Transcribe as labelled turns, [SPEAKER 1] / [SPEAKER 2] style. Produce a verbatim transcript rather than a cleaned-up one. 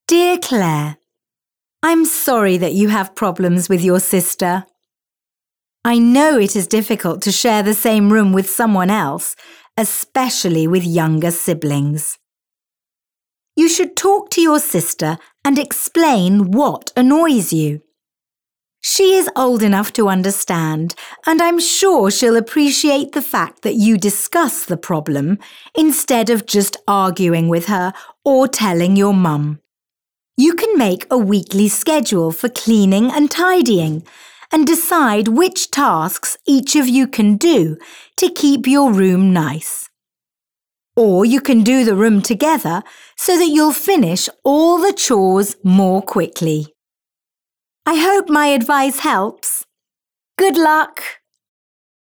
[SPEAKER 1] Dear Claire, I'm sorry that you have problems with your sister. I know it is difficult to share the same room with someone else, especially with younger siblings. You should talk to your sister and explain what annoys you. She is old enough to understand, and I'm sure she'll appreciate the fact that you discuss the problem instead of just arguing with her or telling your mum. You can make a weekly schedule for cleaning and tidying and decide which tasks each of you can do to keep your room nice. Or you can do the room together so that you'll finish all the chores more quickly. I hope my advice helps. Good luck!